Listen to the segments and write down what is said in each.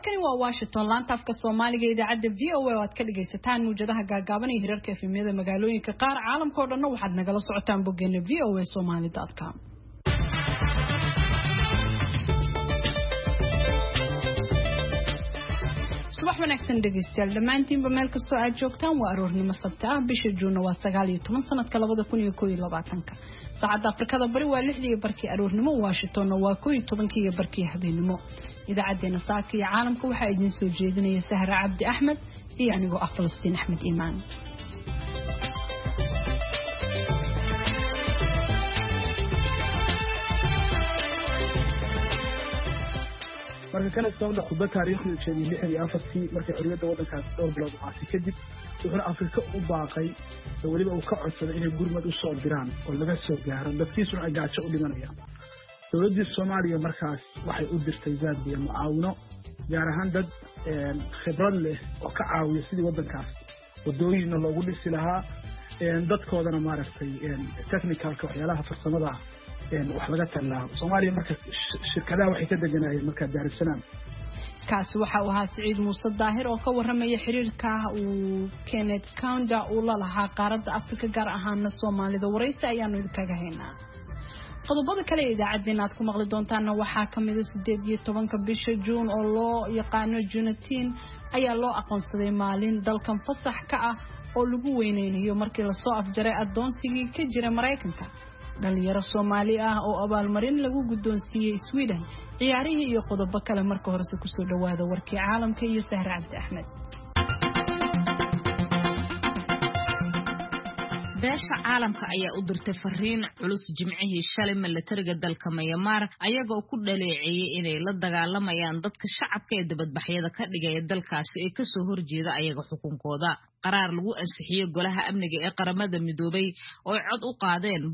halkani waa Washington laanta afka Soomaaliga idaacada VOA oo aad ka dhageysataan muujadaha gaagaaban ee hirarka efemyada magaalooyinka qaar caalamka oo dhan waxaad nagala socotaan boggeena voasomali.com. subax wanaagsan dhageystayaal dhamaantiinba meel kastoo aad joogtaan waa aroornimo sabti ah bisha Juun waa 19 sanadka 2021 saacada Afrikada bari waa 6:00 aroornimo Washington waa 11:00 habeenimo idaacadeena saaka iyo caalamka waxa idin soo jeedinaya Sahra Cabdi Ahmed iyo anigoo ah Falastiin Ahmed Iimaan. marka kala soo khudba taariikhda jeediyay 64 markii xorriyadda waddankaas dhowr bilood qaatay kadib wuxuu Afrika u baaqay waliba uu ka codsaday inay gurmad u soo diraan oo laga soo gaaro dadkiisuna ay gaajo u dhimanayaan. dowladda Soomaaliya markaas waxay u dirtay Zambia mucaawino gaar ahaan dad khibrad leh oo ka caawiya sidii waddankaas wadooyin loogu dhisi lahaa dadkoodana maaragtay technical-ka waxyaalaha farsamada wax laga talaa Soomaaliya marka shirkadaha waxay ka deganayeen marka Dar es Salaam kaasi waxa uu ahaa Saciid Muuse Daahir oo ka waramaya xiriirka uu Kenneth Kaunda uu la lahaa qaaradda Afrika gaar ahaan Soomaalida waraysi ayaanu idinkaga haynaa. qodobada kale ee idaacadeena aad ku maqli doontaan waxaa kamid ah 18 bisha Juun oo loo yaqaano Junatiin ayaa loo aqoonsaday maalin dalkan fasax ka ah oo lagu weyneynayo markii la soo afjaray adoonsigii ka jira Mareykanka. dhalinyaro Soomaali ah oo abaalmarin lagu guddoonsiiyay Sweden ciyaarihii iyo qodobo kale marka hore ku soo dhawaada warkii caalamka iyo Sahra Cabdi Ahmed. beesha caalamka ayaa u dirtay fariin culus jimcihii shalay militariga dalka Myanmar ayagoo ku dhaleeceeyay inay la dagaalamayaan dadka shacabka ee dibadbaxyada ka dhigaya dalkaasi ee ka soo horjeeda ayaga xukunkooda. qaraar lagu ansixiyay golaha amniga ee qaramada midoobay oo cod u qaadeen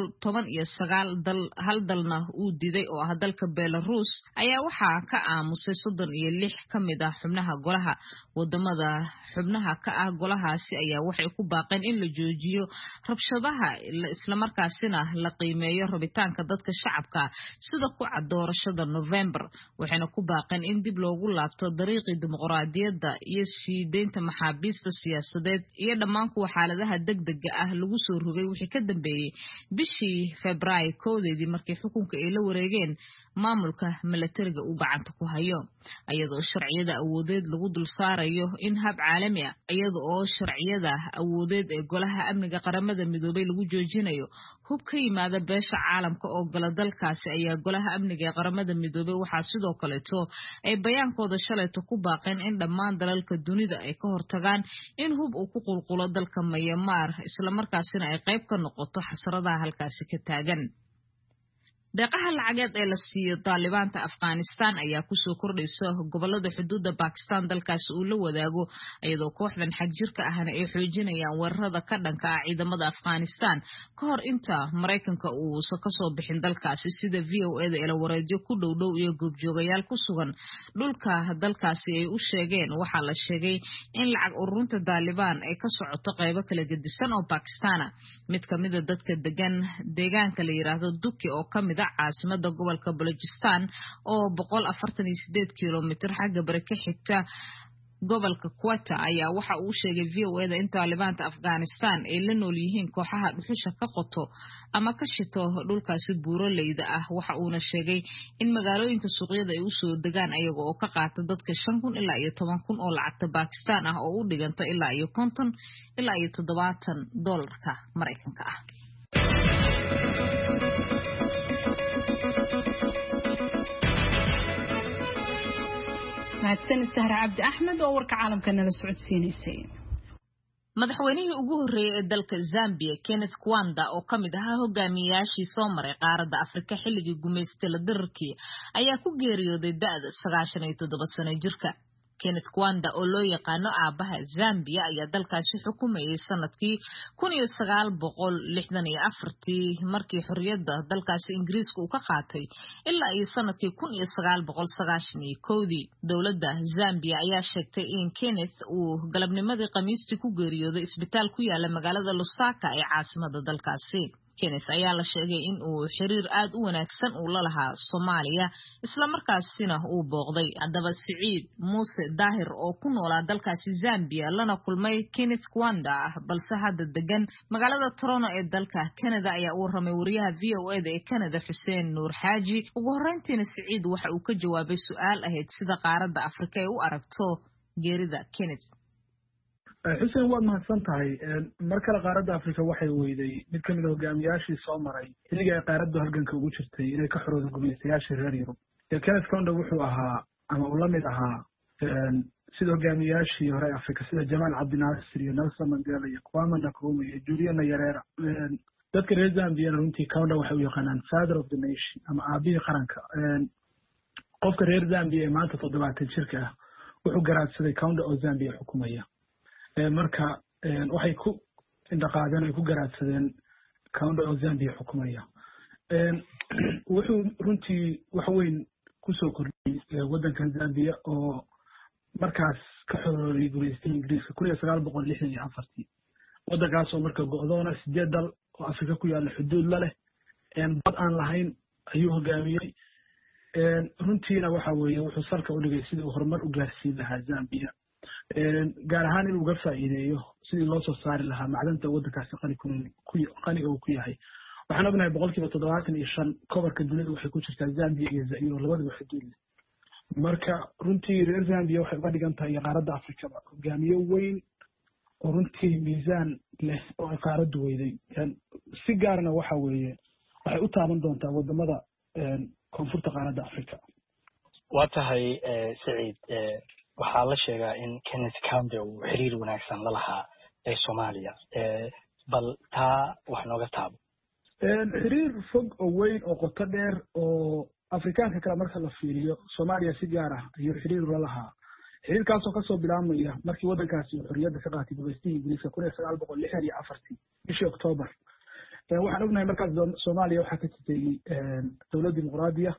119 hal dalna uu diiday oo ah dalka Belarus ayaa waxa ka aamusay 36 kamid ah xubnaha golaha. wadamada xubnaha ka ah golahaasi ayaa waxay ku baaqeen in la joojiyo rabshadaha isla markaasina la qiimeeyo rabitaanka dadka shacabka sida ku cad doorashada November. waxayna ku baaqeen in dib loogu laabto dariiqii dimuqraadiyadda iyo sii deynta maxaabiista siyaasadeed iyo dhammaan kuwa xaaladaha degdega ah lagu soo rogay wixii ka dambeeyay bishii Febraayo 1 markii xukunka ay la wareegeen maamulka militariga uu gacanta ku hayo. ayadoo sharciyada awoodeed lagu dul saarayo in hab caalami ah ayadoo sharciyada awoodeed ee golaha amniga qaramada midoobay lagu joojinayo hub ka yimaada beesha caalamka oo gala dalkaasi ayaa golaha amniga ee qaramada midoobay waxa sidoo kale ay bayaankooda shalayto ku baaqeen in dhammaan dalalka dunida ay ka hortagaan in hub uu ku qulqulo dalka Myanmar isla markaasina ay qayb ka noqoto xasaradaha halkaasi ka taagan. deeqaha lacageed ee la siiyo Talibaanta Afghanistan ayaa ku soo kordhayso gobolada xuduudda Pakistan dalkaas uu la wadaago iyadoo kooxdan xagjirka ahna ay xoojinayaan weerarada ka dhanka ah ciidamada Afghanistan ka hor inta Mareykanka uu ka soo bixin dalkaasi sida VOA-da ee wareedyo ku dhow iyo goobjoogayaal ku sugan dhulka dalkaasi ay u sheegeen. waxaa la sheegay in lacag ururinta Taliban ay ka socoto qaybo kala gedisan oo Pakistan ah. mid kamid ah dadka deegaanka la yiraahdo Duki oo kamid caasimada gobolka Balochistan oo 148 kilomitir xagga bari ka xigta gobolka Quetta ayaa waxa uu sheegay VOA-da in Talibaanta Afghanistan ay la nool yihiin kooxaha dhuxusha ka qoto ama ka shito dhulkaasi buuraleyda ah. waxa uuna sheegay in magaalooyinka suuqyada ay u soo degaan ayaga oo ka qaata dadka 5,000 ilaa 10,000 oo lacagta Pakistan ah oo u dhiganta ilaa 50 ilaa 70 dollarka Mareykanka ah. mahadsan Sahra Cabdi Ahmed oo warka caalamka nala socodsiinaysay. madaxweynihii ugu horeeyay ee dalka Zambia Kenneth Kaunda oo kamid ahaa hogaamiyaashii soo maray qaaradda Afrika xilligii gumaysiga dirarkii ayaa ku geeriyooday da'da 97 sano jirka. Kenneth Kaunda oo loo yaqaano aabaha Zambia ayaa dalkaasi xukumayay sanadkii 1964 markii xorriyadda dalkaasi Ingiriiska uu ka qaatay ilaa iyo sanadkii 1991. dowladda Zambia ayaa sheegtay in Kenneth uu galabnimadii Khamiistii ku geeriyooday isbitaal ku yaala magaalada Lusaka ee caasimadda dalkaasi. Kenneth ayaa la sheegay in uu xiriir aad u wanaagsan uu la lahaa Soomaaliya isla markaasina uu booqday haddaba Siciid Muuse Daahir oo ku noolaa dalkaasi Zambia lana kulmay Kenneth Kwanda balse hadda degan magaalada Toronto ee dalka Canada ayaa u warramay wariyaha VOA ee Canada Xuseen Nuur Xaaji ugu horreyntiina Siciid waxa uu ka jawaabay su'aal ahayd sida qaaradda Afrika ay u aragto geerida Kenneth. xuseen waad mahadsan tahay mar kale qaaradda afrika waxay weyday mid ka mid ah hogaamiyaashii soo maray xilligii ay qaaraddu halganka ugu jirtay inay ka xoroodo gumaystayaashii reer yurub Kenneth Kwanda wuxuu ahaa ama uu la mid ahaa sida hogaamiyaashii hore afrika sida Jamal Abdi Nasir iyo Nelson Mandela iyo Kwame Nkrumah iyo Julius Nyerere dadka reer Zambia runtii Kwanda waxay u yaqaanaan father of the nation ama aabihii qaranka qofka reer Zambia ee maanta 70 jirka ah wuxuu garaadsaday Kwanda oo Zambia xukumaya marka waxay ku indhaqaadeen ay ku garaadsadeen Kwanda oo Zambia xukumaya wuxuu runtii wax weyn ku soo kordhiyay waddankan Zambia oo markaas ka xorooday gumaystaha Ingiriiska 1964 waddankaas oo marka go'doona 8 dal oo Afrika ku yaala xuduud la leh bad aan lahayn ayuu hogaamiyay runtiina waxa weeye wuxuu salka u dhigay sidii uu horumar u gaarsiin lahaa Zambia gaar ahaan inuu uga faa'iideeyo sidii loo soo saari lahaa macdanta waddankaasi qaniga uu ku yahay waxaan ognahay 75% kobarka dunida waxay ku jirtaa Zambia iyo Zaire labadaba xuduud leh marka runtii reer Zambia waxay uga dhigan tahay qaaradda Afrika hogaamiye weyn oo runtii miisaan leh oo qaaraddu weyday si gaarna waxa weeye waxay u taaban doontaa wadamada koonfurta qaaradda Afrika waa tahay Siciid waxaa la sheegaa in Kenneth Kwanda uu xiriir wanaagsan la lahaa ee Soomaaliya bal taa wax nooga taabo xiriir fog oo weyn oo qoto dheer oo Afrikaanka kale marka la fiiriyo Soomaaliya si gaar ah ayuu xiriir la lahaa xiriirkaas oo ka soo bilaabmaya markii waddankaasi xorriyadda ka qaatay gumaystaha Ingiriiska 1964 bishii October waxaan ognahay markaas Soomaaliya waxaa ka jirtay dawlad dimuqraadiya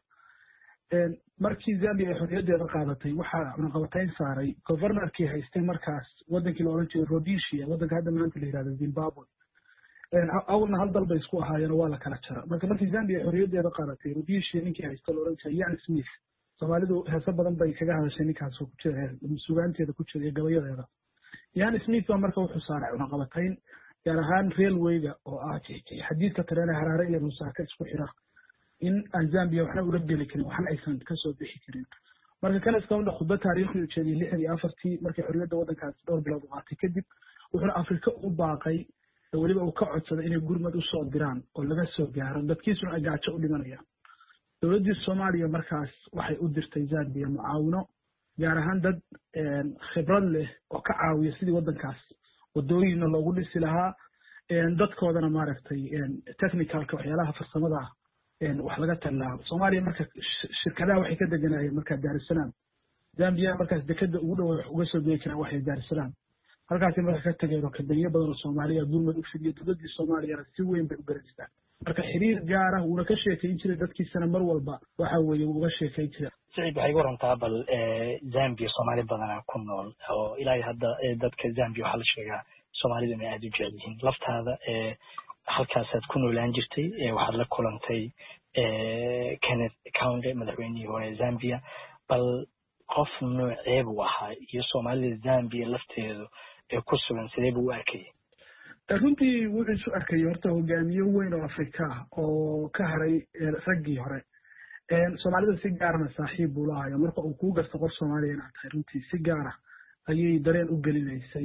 markii Zambia ay xorriyaddeeda qaadatay waxaa cunaqabatayn saaray governorkii haystay markaas waddankii la oran jiray Rhodesia waddanka hadda maanta la yiraahdo Zimbabwe awalna hal dal bay isku ahaayeen waa la kala jara markii Zambia ay xorriyaddeeda qaadatay Rhodesia ninkii haystay la oran jiray Ian Smith Soomaalidu heeso badan bay kaga hadashay ninkaas oo ku jira suugaanteeda ku jira gabayadeeda Ian Smith baa marka wuxuu saaray cunaqabatayn gaar ahaan railwayga oo ah xadiidka tareenka Harare iyo Lusaka isku xira in Zambia waxna u rabbi karin waxna aysan ka soo bixi karin marka Kenneth Kwanda khudbad taariikhi u jeediyay 64 markii xorriyadda waddankaas dhowr bilood qaatay kadib wuxuu Afrika u baaqay waliba uu ka codsaday inay gurmad u soo diraan oo laga soo gaaro dadkiisuna ay gaajo u dhimanayaan dawladda Soomaaliya markaas waxay u dirtay Zambia mucaawino gaar ahaan dad khibrad leh oo ka caawiya sidii waddankaas wadooyinna loogu dhisi lahaa dadkoodana maaragtay technicalka waxyaalaha farsamada wax laga talaa Soomaaliya marka shirkadaha waxay ka deganayeen marka Dar es Salaam Zambia markaas dekada ugu dhow uga soo geey karaan waxay Dar es Salaam halkaas marka ka tagayro kadaniyo badan oo Soomaaliya gurmad u fidiyo dawladda Soomaaliya si weyn bay u gaarsiisay marka xiriir gaar ah uu ka sheekeyn jiray dadkiisana mar walba waxa weeye uu uga sheekeyn jiray Siciid waxay warantaa bal Zambia Soomaali badan ku nool oo ilaa hadda dadka Zambia waxa la sheegaa Soomaalida inay aad u jecel yihiin laftaada halkaasaad ku noolaan jirtay waxaad la kulantay Kenneth Kwanda madaxweynihii hore Zambia bal qof nooceeb u ahaa iyo Soomaalida Zambia lafteedu ee ku sugan sidee buu u arkay runtii wuxuu isu arkay horta hogaamiye weyn oo Afrika oo ka haray raggii hore Soomaalida si gaar ah saaxiib u lahayo marka uu ku garto qof Soomaaliya inay tahay runtii si gaar ah ayay dareen u gelinaysay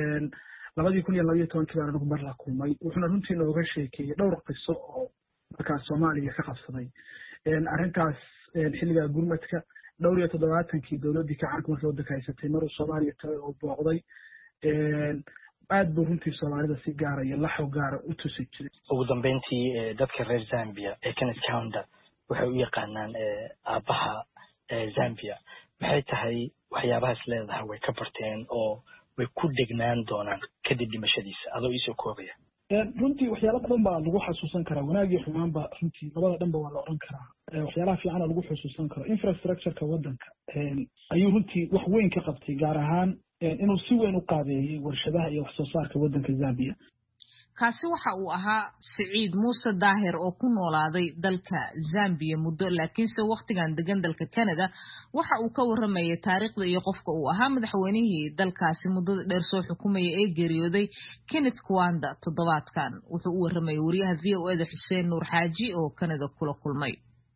2012 baan ugu mar la kulmay wuxuuna runtii nooga sheekeeyay dhowr qiso oo markaas Soomaaliya ka qabsaday arrintaas xilliga gurmadka dhowr iyo 70kii dawladii ka xarunta markii waddanka haysatay mar Soomaaliya tagay oo booqday aad buu runtii Soomaalida si gaar ah iyo laxo gaar ah u tusi jiray ugu dambeyntii dadka reer Zambia Kenneth Kwanda waxay u yaqaanaan aabaha Zambia maxay tahay waxyaabahaas leedahay way ka barteen oo way ku degnaan doonaan kadib dhimashadiisa adoo isoo koobaya runtii waxyaalo badan baa lagu xasuusan karaa wanaag iyo xumaan baa runtii labada dhanba waa la oran karaa waxyaalaha fiican lagu xusuusan karo infrastructure-ka waddanka ayuu runtii wax weyn ka qabtay gaar ahaan inuu si weyn u qaabeeyay warshadaha iyo wax soo saarka waddanka Zambia kaasi waxa uu ahaa Siciid Muuse Daahir oo ku noolaaday dalka Zambia muddo laakiinse waqtigan degan dalka Canada waxa uu ka waramayay taariikhda iyo qofka uu ahaa madaxweynihii dalkaasi muddada dheer soo xukumayay ee geeriyooday Kenneth Kaunda toddobaadkan wuxuu u waramayay wariyaha VOA Xuseen Nuur Xaaji oo Canada kula kulmay.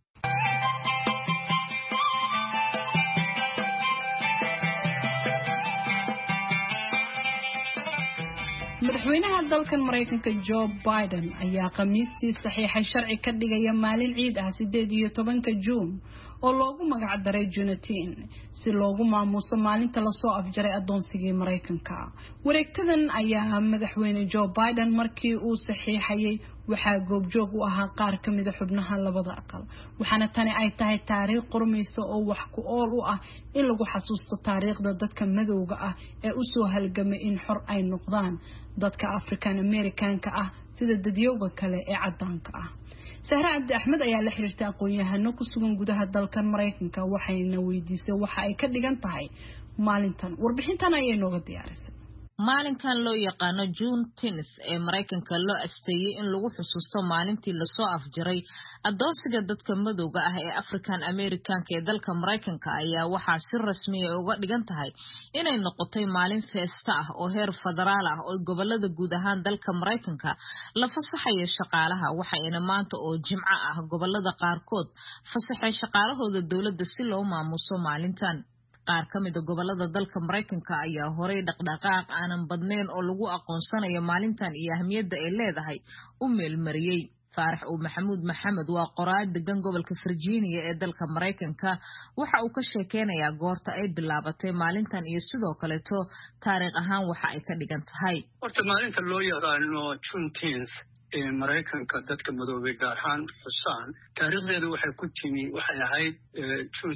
madaxweynaha dalkan Mareykanka Joe Biden ayaa khamiistii saxiixay sharci ka dhigaya maalin ciid ah 18 Juun oo loogu magac daray Juneteenth si loogu maamuuso maalinta la soo afjaray adoonsigii Mareykanka. Wareegtadan ayaa madaxweyne Joe Biden markii uu saxiixayay waxaa goobjoog u ahaa qaar ka mid ah xubnaha labada aqal waxaana tani ay tahay taariikh qormayso oo wax ku ool u ah in lagu xasuusto taariikhda dadka madowga ah ee u soo halgamay in xor ay noqdaan dadka African Americanka ah sida dadyowga kale ee cadaanka ah. Sahra Cabdi Axmed ayaa la xiriirtay aqoon-yahano ku sugan gudaha dalkan Mareykanka waxayna weydiisay waxa ay ka dhigan tahay maalintan. Warbixintan ayay nooga diyaarisay. maalinkan loo yaqaano Juneteenth ee Mareykanka loo asteeyay in lagu xusuusto maalintii la soo afjaray adoonsiga dadka madowga ah ee African Americanka ee dalka Mareykanka ayaa waxaa si rasmi ah uga dhigan tahay inay noqotay maalin feesta ah oo heer federaal ah oo gobolada guud ahaan dalka Mareykanka la fasaxayo shaqaalaha waxayna maanta oo Jimco ah gobolada qaarkood fasaxay shaqaalahooda dawladda si loo maamuuso maalintan. qaar ka mid ah gobolada dalka Mareykanka ayaa horay dhaqdhaqaaq aanan badnayn oo lagu aqoonsanayo maalintan iyo ahmiyadda ay leedahay u meelmariyay. Faarax Maxamed waa qoraal degan gobolka Virginia ee dalka Mareykanka waxa uu ka sheekeynayaa goorta ay bilaabatay maalintan iyo sidoo kale taariikh ahaan waxa ay ka dhigan tahay. Horta maalinta loo yaqaano Juneteenth ee Mareykanka dadka madoobay gaar ahaan xusaan taariikhdeedu waxay ku timi waxay ahayd June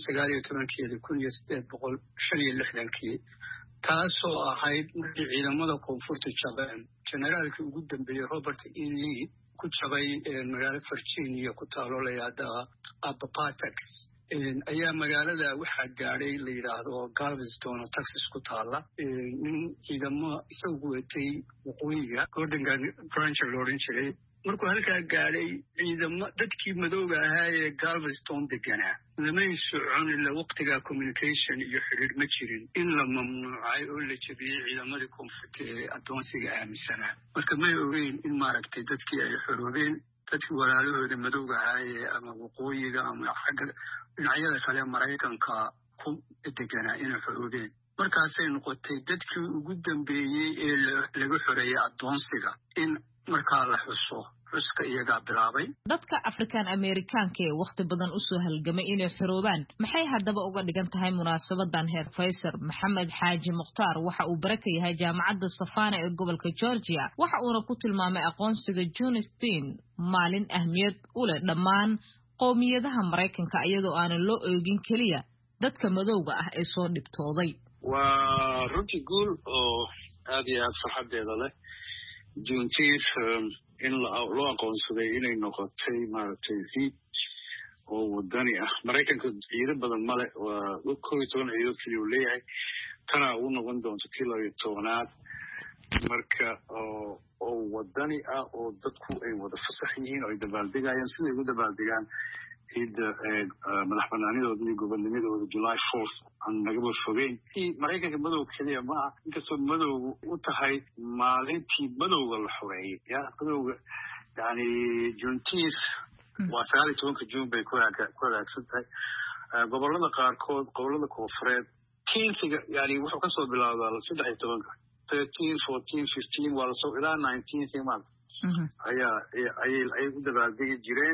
1965 taasoo ahayd markii ciidamada koonfurta jabeen generaalkii ugu dambeeyay Robert E. Lee ku jabay magaalada Virginia ku taalo la yiraahdo Appomattox ayaa magaalada waxaa gaadhay la yiraahdo Galveston oo Texas ku taala nin ciidamo isagu watay waqooyiga Gordon Branch looran jiray markuu halkaa gaadhay ciidamo dadkii madowga ahaa ee Galveston deganaa lama socon ilaa waqtiga communication iyo xiriir ma jirin in la mamnuucay oo la jabiyay ciidamadii koonfurta ee adoonsiga aaminsanaa marka may ogeyn in maaragtay dadkii ay xoroobeen dadkii walaalahooda madowga ahaa ee ama waqooyiga ama xagga dhinacyada kale Mareykanka ku deganaa inay xoroobeen markaasay noqotay dadkii ugu dambeeyay ee lagu xoreeyay adoonsiga in markaa la xuska iyaga bilaabay. Dadka African Americanka ee waqti badan u soo halgamay inay xoroobaan maxay haddaba uga dhigan tahay munaasabadan heer Faysal Maxamed Xaaji Mukhtaar waxa uu baraka yahay jaamacadda Savannah ee gobolka Georgia waxa uuna ku tilmaamay aqoonsiga Juneteenth maalin ahmiyad u leh dhammaan qowmiyadaha Mareykanka iyadoo aanan loo eegin kaliya dadka madowga ah ee soo dhibtooday. waa runtii guul oo aad iyo aad farxadeeda leh Juneteenth in loo aqoonsaday inay noqotay maaragtay ciid oo wadani ah Mareykanka ciido badan male waa 11 ciidood kaliya uu leeyahay tana uu noqon doonto tii 12aad marka oo wadani ah oo dadku ay wada fasax yihiin oo ay dabaaldegayaan sida ay u dabaaldegaan ciidda madaxbanaanidooda iyo gobonnimadooda July 4th aan nagaba fogeyn Mareykanka madow kaliya ma aha inkastoo madowgu u tahay maalintii madowga la xoreeyay madowga yani Juneteenth waa 19 June bay ku hagaagsan tahay gobolada qaarkood gobolada koonfureed Keensiga yani wuxuu kasoo bilaabdaa 13 14 15 waa lasoo ilaa 19 maanta ayay u dabaaldegi jireen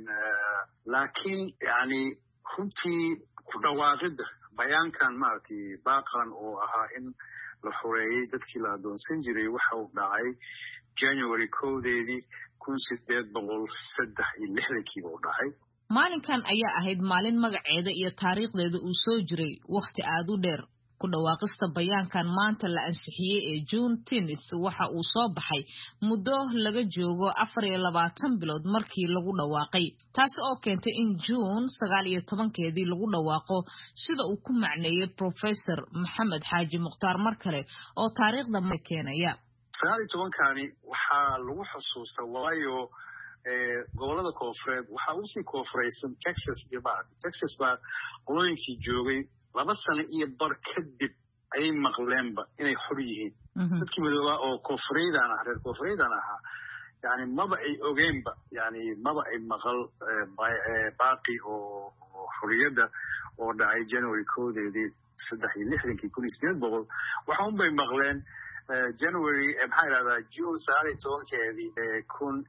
laakiin yani runtii ku dhawaaqida bayaankan maaragtay baaqan oo ahaa in la xoreeyay dadkii la adoonsan jiray waxa uu dhacay January 1863 u dhacay. maalinkan ayaa ahayd maalin magaceeda iyo taariikhdeeda uu soo jiray waqti aad u dheer. ku dhawaaqista bayaankan maanta la ansixiyay ee Juneteenth waxa uu soo baxay muddo laga joogo 24 bilood markii lagu dhawaaqay taas oo keentay in June 19keedii lagu dhawaaqo sida uu ku macneeyay Professor Maxamed Xaaji Mukhtaar mar kale oo taariikhda ma keenaya 19 waxaa lagu xusuustaa waayo gobolada koonfureed waxaa usii koonfuraysan Texas iyo maaragtay Texas baa qolooyinkii joogay 2 sano iyo bar kadib ayay maqleenba inay xor yihiin dadkii madoobaa oo reer koonfureedaan ahaa yani maba ay ogeenba yani maba ay maqal baaqi oo xorriyadda oo dhacay January 1963 waxa un bay maqleen January maxaa yidhahdaa June 19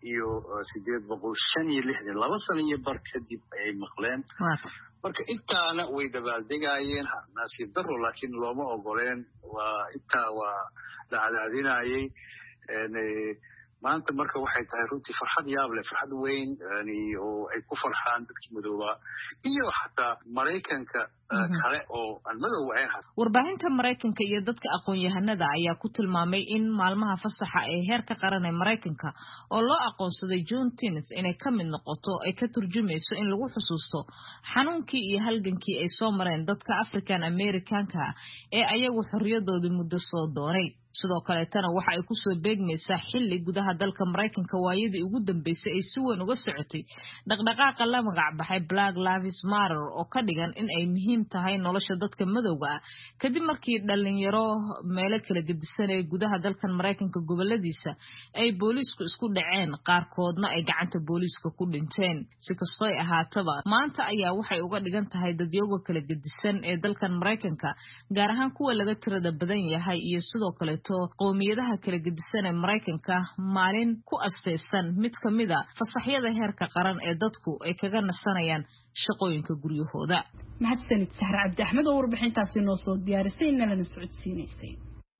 1865 2 sano iyo bar kadib ayay maqleen marka intaana way dabaaldegayeen nasiib daro laakiin looma ogoleen intaa waa la cadaadinayay maanta marka waxay tahay runtii farxad yaab leh farxad weyn oo ay ku farxaan dadkii madoobaa iyo xataa Maraykanka kale oo aan madow ahayn warbaahinta Maraykanka iyo dadka aqoon-yahanada ayaa ku tilmaamay in maalmaha fasaxa ee heerka qaran ee Maraykanka oo loo aqoonsaday Juneteenth inay ka mid noqoto ay ka turjumayso in lagu xusuusto xanuunkii iyo halgankii ay soo mareen dadka African Americanka ee ayagu xorriyadooda muddo soo doonay sidoo kale tan waxa ay ku soo beegmaysaa xilli gudaha dalka Maraykanka waayadii ugu dambeysay ay si weyn uga socotay dhaqdhaqaaqa la magac baxay Black Lives Matter oo ka dhigan in ay muhiim tahay nolosha dadka madowga ah kadib markii dhalinyaro meelo kala gedisanay gudaha dalkan Maraykanka goboladiisa ay booliisku isku dhaceen qaarkoodna ay gacanta booliiska ku dhinteen si kastoo ay ahaataba maanta ayaa waxay uga dhigan tahay dadyoga kala gedisan ee dalkan Maraykanka gaar ahaan kuwa laga tirada badan yahay iyo sidoo kale qoomiyadaha kala gedisan ee Maraykanka maalin ku asteysan mid kamida fasaxyada heerka qaran ee dadku ay kaga nasanayaan shaqooyinka guryahooda mahadsanid Sahra Cabdi Axmed oo warbixintaasi noo soo diyaarisay inana socodsiinaysay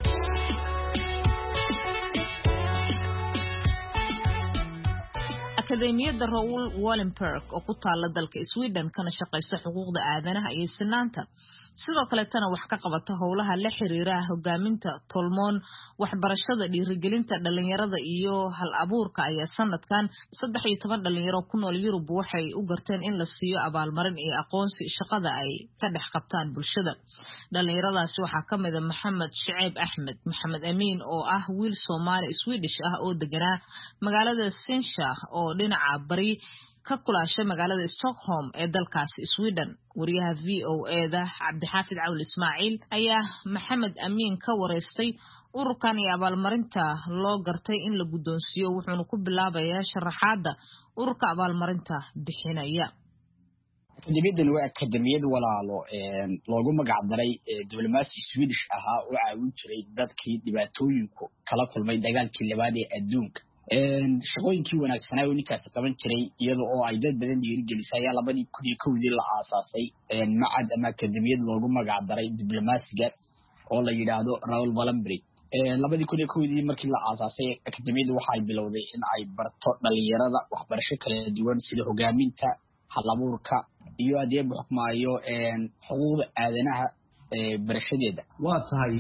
akademiyada Raoul Wallenberg oo ku taala dalka Sweden kana shaqeysa xuquuqda aadanaha iyo sinaanta sidoo kale tan wax ka qabata howlaha la xiriira hogaaminta tolmoon waxbarashada dhiirigelinta dhalinyarada iyo hal abuurka ayaa sanadkan 13 dhalinyaro ku nool Yurub waxay u garteen in la siiyo abaalmarin iyo aqoonsi shaqada ay ka dhex qabtaan bulshada dhalinyaradaasi waxa kamid ah Maxamed Shucayb Axmed Maxamed Amiin oo ah wiil Soomaali Swedish ah oo deganaa magaalada Sinsha oo dhinaca bari ka kulaashay magaalada Stockholm ee dalkaasi Sweden wariyaha VOA-da Cabdixaafid Cawl Ismaaciil ayaa Maxamed Amiin ka wareystay ururkan iyo abaalmarinta loo gartay in la guddoonsiyo wuxuuna ku bilaabayaa sharaxaadda ururka abaalmarinta bixinaya akademiyadan waa akademiyad walaalo loogu magac daray diblomaasi Swedish ahaa oo caawin jiray dadkii dhibaatooyinku kala kulmay dagaalkii labaad ee adduunka shaqooyinkii wanaagsanaa oo ninkaas qaban jiray iyadoo oo ay dad badan dhiirigelisay ayaa 2001 la aasaasay macad ama akademiyad loogu magac daray diblomaasigaas oo la yiraahdo Raoul Wallenberg 2001 markii la aasaasay akademiyadu waxay bilowday in ay barto dhalinyarada waxbarasho kala duwan sida hogaaminta hal-abuurka iyo adeeg xukmaayo xuquuqda aadanaha barashadeeda waa tahay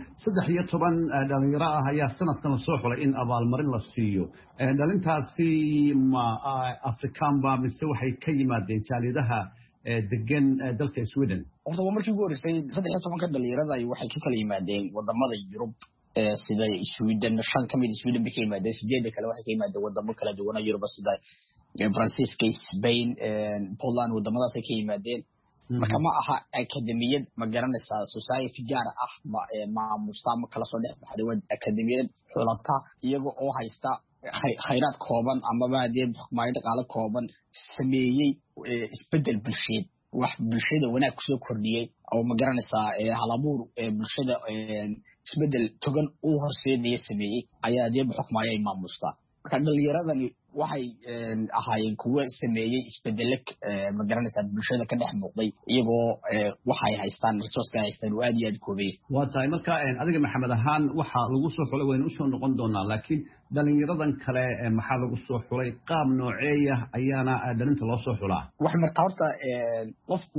13 dhalinyaro ah ayaa sanadkan soo xulay in abaalmarin la siiyo dhalintaasi ma Afrikaan ba mise waxay ka yimaadeen jaaliyadaha degan dalka Sweden horta markii ugu horeysay 13 dhalinyarada ay waxay ka kala yimaadeen wadamada Yurub sida Sweden shan kamid Sweden bay ka yimaadeen 8 kale waxay ka yimaadeen wadamo kala duwan Yurub sida Francisco Spain Poland wadamadaas ay ka yimaadeen marka ma aha akademiyad ma garanaysaa society gaar ah ma mustama kala soo dhex baxday waa akademiyad xulata iyaga oo haysta khayraad kooban ama baadee xukmaayad dhaqaale kooban sameeyay isbedel bulsheed wax bulshada wanaag ku soo kordhiyay oo ma garanaysaa hal-abuur bulshada isbedel togan u horseedaya sameeyay ayaa dee xukmaayay maamusta marka dhalinyaradani waxay ahaayeen kuwa sameeyay isbedelak ma garanaysaa bulshada ka dhex muuqday iyagoo waxay haystaan resource-ka haystaan oo aad iyo aad koobay waa tahay marka adiga Maxamed ahaan waxa lagu soo xulay waynu soo noqon doonaa laakiin dhalinyaradan kale maxaa lagu soo xulay qaab nooceeya ayaana dhalinta loo soo xulaa wax marka horta qofku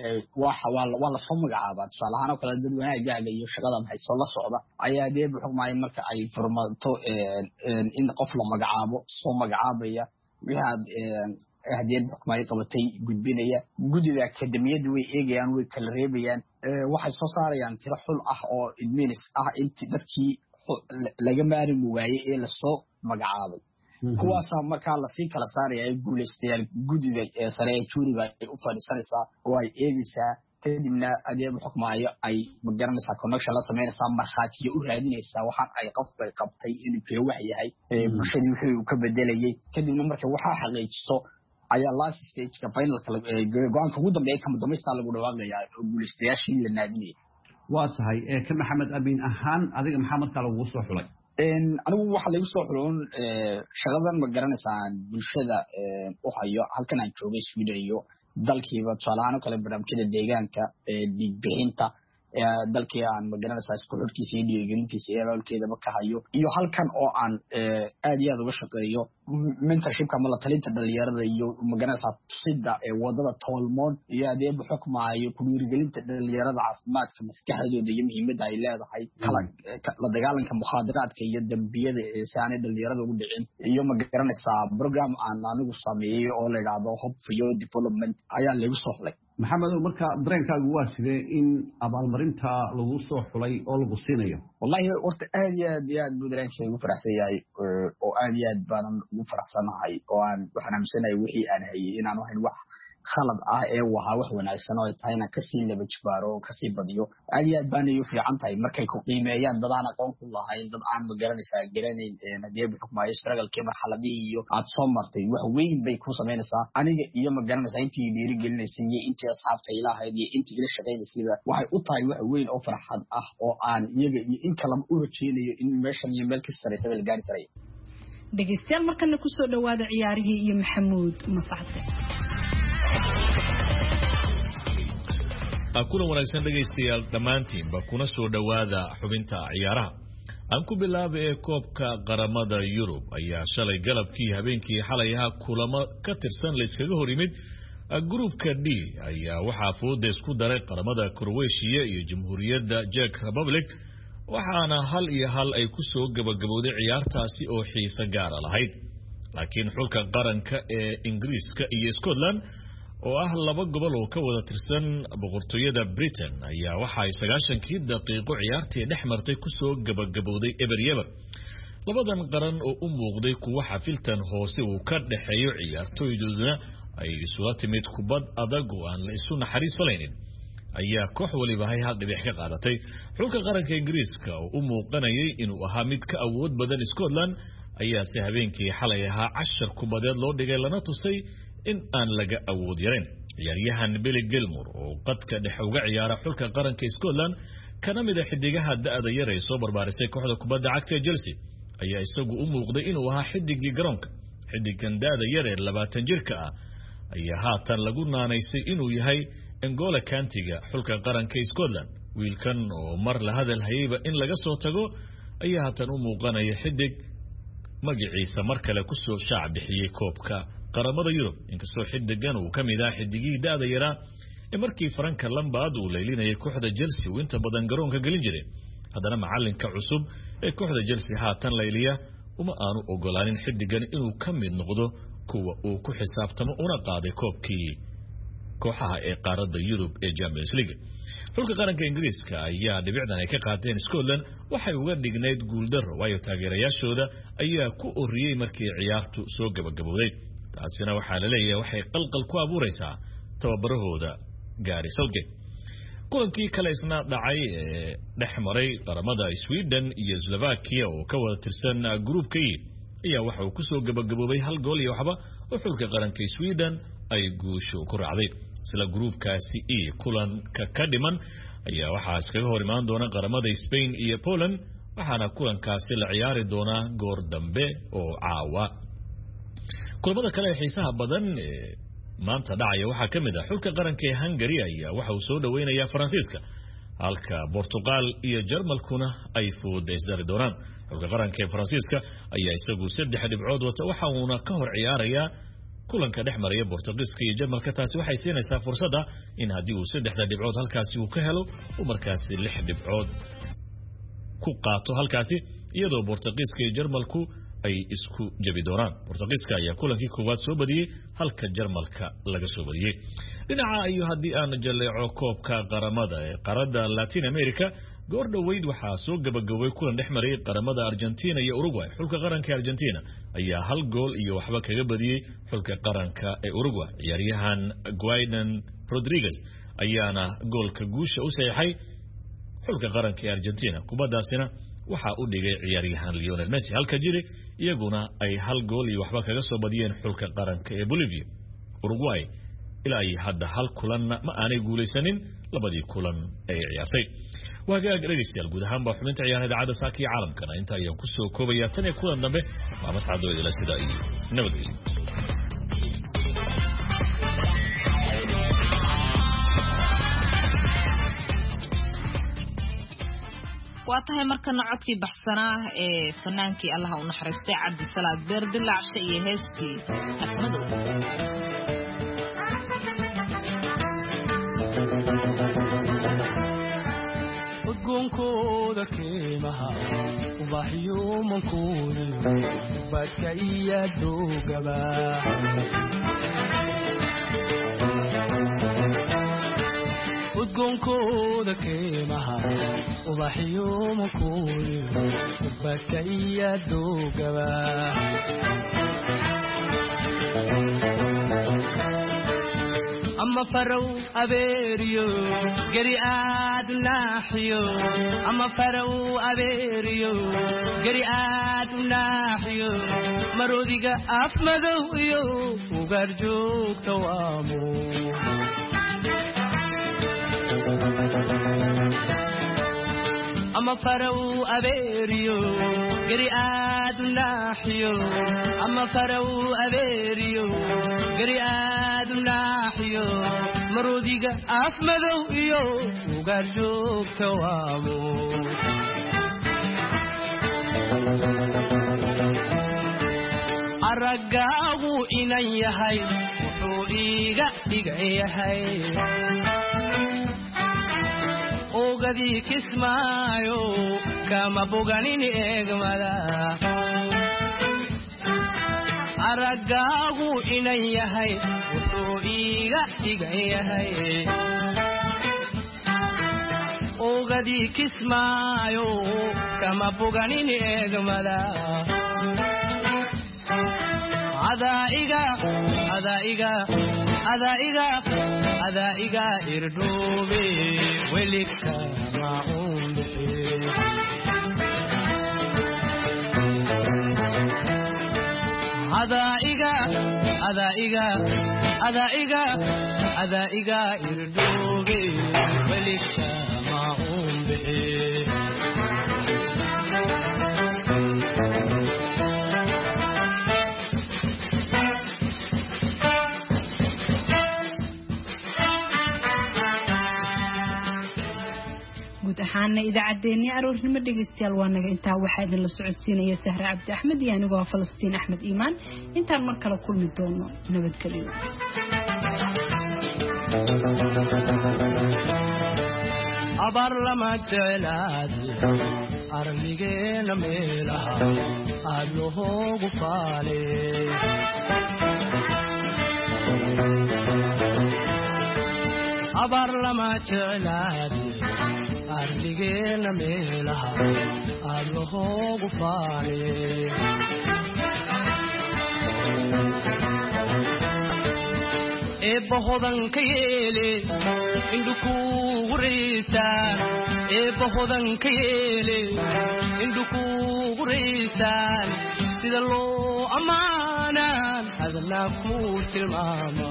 waa la soo magacaabaa tusaale ahaan oo kale dad wanaagaaga iyo shaqada maxay soo la socda ayaa dee xukmaay marka ay furmato in qof la magacaabo soo magacaabaya wixaad hadii xukmaay qabatay gudbinaya guddiga akademiyadu way eegayaan way kala reebayaan waxay soo saarayaan tiro xul ah oo admins ah intii dadkii laga maarmi waayey ee lasoo magacaabay kuwaasaa markaa lasii kala saaraya ay guulaystayaal guddiga sare ee juuriga ay u fadhiisanaysaa oo ay eegaysaa kadibna adeeb xukmaayo ay magaranaysaa connection la samaynaysaa markhaatiyo u raadinaysaa waxaan ay qofku ay qabtay inuu kee wax yahay bulshadii wixii uu ka bedelayay kadibna marka waxaa xaqiijiso ayaa last stageka finalka go-aanka ugu dambeeya kama damaystaa lagu dhawaaqayaa oo guulaystayaashii la naadinayay waa tahay ka maxamed amiin ahaan adiga maxaa markaa lagugu soo xulay anigu waxaa lagu soo xuloon shaqadan ma garanaysaa bulshada u hayo halkan aan joogay Sweden iyo dalkiiba tusaalahaan kale barnaamijyada deegaanka dhiig bixinta dalkii aan ma garanaysaa isku xidhkiisa iyo dhiirigelintiisa ee walkeedaba ka hayo iyo halkan oo aan aad iyo aad uga shaqeeyo mentorshipka ama la talinta dhalinyarada iyo ma garanaysaa tusida wadada tolmoon iyo adeeb xukmaayo ku dhiirigelinta dhalinyarada caafimaadka maskaxdooda iyo muhiimadda ay leedahay la dagaalanka mukhaadaraadka iyo dambiyada si aanay dhalinyarada ugu dhicin iyo ma garanaysaa program aan anigu sameeyey oo la yidhaahdo hope for your development ayaa lagu soo xulay maxamed marka dareenkaagu waa sidee in abaalmarinta lagu soo xulay oo lagu siinayo wallahi horta aad iyo aad buu dareenkayga ugu faraxsan yahay oo aad iyo aad baan ugu faraxsanahay oo aan waxaan aaminsanahay wixii aan hayay inaan ahayn wax khalad ah ee waxa wax wanaagsan oo tahay inaan kasii laba jibaaro oo kasii badiyo aad iyo aad baan u fiican tahay markay ku qiimeeyaan dad aan aqoon ku lahayn dad aan ma garanaysaa garanayn adeeb xukmaayo struggle-kii marxaladii iyo aad soo martay wax weyn bay ku sameynaysaa aniga iyo ma garanaysaa intii dhiirigelinaysay iyo intii asxaabta ilaahayd iyo intii ila shaqaynaysayba waxay u tahay wax weyn oo farxad ah oo aan iyaga iyo in kalaba u rajeynayo in meeshan iyo meel ka sareysa la gaari karayo dhegeystayaal markana ku soo dhawaada ciyaarihii iyo maxamuud masacde kulan wanaagsan dhegaystayaal dhammaantiinba kuna soo dhowaada xubinta ciyaaraha aan ku bilaaba ee koobka qaramada Yurub ayaa shalay galabkii habeenkii xalay ahaa kulamo ka tirsan la iskaga hor yimid groupka D ayaa waxaa fooda isku daray qaramada Croatia iyo Jamhuuriyadda Czech Republic waxaana 1-1 ay ku soo gabagabowday ciyaartaasi oo xiiso gaar ah lahayd laakiin xulka qaranka ee Ingiriiska iyo Scotland oo ah laba gobol oo ka wada tirsan boqortooyada Britain ayaa waxa ay 90 daqiiqo ciyaartii dhexmartay ku soo gabagabowday eber labadan qaran oo u muuqday kuwa xafiltan hoose uu ka dhaxeeyo ciyaartooydooduna ay isuga timid kubad adag oo aan la isu naxariis falaynin ayaa koox waliba hay hal dhibic ka qaadatay xulka qaranka Ingiriiska oo u muuqanayay inuu ahaa mid ka awood badan Scotland ayaa si habeenkii xalay ahaa 10 kubadeed loo dhigay lana tusay in aan laga awood yareyn ciyaaryahan Billy Gilmore oo qadka dhex uga ciyaara xulka qaranka Scotland kana mid ah xidigaha da'da yar ee soo barbaarisay kooxda kubadda cagta ee Chelsea ayaa isagu u muuqday inuu ahaa xidigii garoonka xidigan da'da yar ee 20 jirka ah ayaa haatan lagu naanaysay inuu yahay N'Golo Kantiga xulka qaranka Scotland wiilkan oo mar la hadal hayba in laga soo tago ayaa haatan u muuqanaya xidig magaciisa mar kale ku soo shaac bixiyay koobka qaramada Yurub inkastoo xidigan uu kamid ah xidigii da'da yara ee markii Frank Lampard uu leelinayay kooxda Chelsea uu inta badan garoonka galin jiray haddana macalinka cusub ee kooxda Chelsea haatan leeliya uma aanu ogolaanin xidigan inuu ka mid noqdo kuwa uu ku xisaabtamo una qaaday koobkii kooxaha ee qaarada Yurub ee Champions League xulka qaranka Ingiriiska ayaa dhibicdan ay ka qaateen Scotland waxay uga dhignayd guuldaro waayo taageerayaashooda ayaa ku oriyay markii ciyaartu soo gabagabowday taasina waxaa la leeyahay waxay qalqal ku abuuraysaa tababarahooda Gary Southgate kulankii kale isna dhacay dhexmaray qaramada Sweden iyo Slovakia oo ka wada tirsan groupka E ayaa waxa uu ku soo gabagaboobay 1 gool iyo waxba oo xulka qaranka Sweden ay guusho ku raacday isla groupkaasi E kulanka ka dhiman ayaa waxa iskaga hor imaan doona qaramada Spain iyo Poland waxaana kulankaasi la ciyaari doona goor dambe oo caawa kulamada kale xiisaha badan maanta dhacaya waxaa kamid ah xulka qaranka ee Hungary ayaa waxa uu soo dhaweynayaa Faransiiska halka Portugal iyo Jarmalkuna ay foodeysdari doonaan xulka qaranka ee Faransiiska ayaa isagu 3 dhibcood wata waxa uuna ka hor ciyaaraya kulanka dhexmaraya Portugiiska iyo Jarmalka taasi waxay siinaysaa fursad in haddii uu 3 dhibcood halkaasi uu ka helo uu markaasi 6 dhibcood ku qaato halkaasi iyadoo Portugiiska iyo Jarmalku ay isku jabi doonaan Portugiiska ayaa kulankii koowaad soo badiyay halka Jarmalka laga soo badiyay dhinaca iyo haddii aan jaleeco koobka qaramada ee qaarada Latin America goor dhaweyd waxaa soo gabagabay kulan dhex maray qaramada Argentina iyo Uruguay xulka qaranka Argentina ayaa hal gool iyo waxba kaga badiyay xulka qaranka ee Uruguay ciyaaryahan Guaidan Rodriguez ayaana goolka guusha u saxiixay xulka qaranka ee Argentina kubadaasina waxa uu dhigay ciyaaryahan Lionel Messi halka jiri iyaguna ay hal gool iyo waxba kaga soo badiyeen xulka qaranka ee Bolivia Uruguay ilaa ay hadda hal kulan ma aanay guuleysanin labadii kulan ay ciyaartay وهاجا رجستيال جود هم بحمن تعيان هذا عادة ساكي عالم كنا أنت يوم كسو كوبيا تاني كل النبي ما مسعدوا إلى سدائي نبدي وقتها مركنا عطكي بحسناه فنانكي الله ونحرستي عبد السلام برد الله عشية هستي أحمدو ودقونكودا كيمها وبحيو منكوني بدك إيادو قبا ودقونكودا كيمها وبحيو منكوني بدك إيادو قبا أما فرو أبيريو قريئات ناحيو أما فرو أبيريو قريئات ناحيو مروديك أفمدو يو وقرجوك توامو أما فرو أبيريو قريئات ناحيو أما فرو أبيريو قريئات ناحيو مروديك أفمدو يو وقرجوك توامو أرقاو إني هاي وحوئيك إيقعي هاي ogadii kismaayo kama boganin eegmada aragaagu inan yahay wuxuu iiga dhigan yahay ogadii kismaayo kama boganin eegmada adaiga irdoobe welika maumbe adaiga irdoobe welika maumbe waxaana idaacadeennii aroornimo dhageystayaal waa naga intaa waxaa idin la socodsiinaya Sahra Cabdi Axmed iyo anigoo Falastiin Axmed Iimaan intaan mar kale kulmi doono nabadgelyo abar lama jeclaad armigeena meelaha aad loogu faale abar lama jeclaad ardigeena meelaha aad loogu faane eebbahodan ka yeele indhukuugu riisaan eebbahodan ka yeele indhukuugu riisaan sida loo ammaanaan hadalnaa ku tilmaama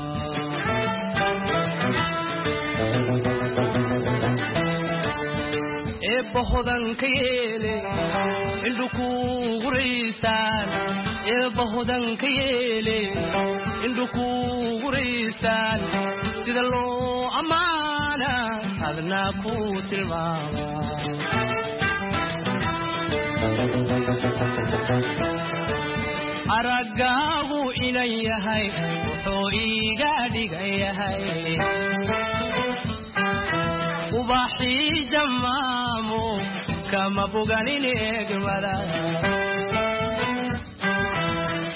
eebbahodan ka yeele indhukuugu riisaan eebbahodan ka yeele indhukuugu riisaan sida loo ammaana adnaa ku tilmaama araggaagu inan yahay wuxuu iiga dhigan yahay ubaxii jamaamo kama boganin eegmada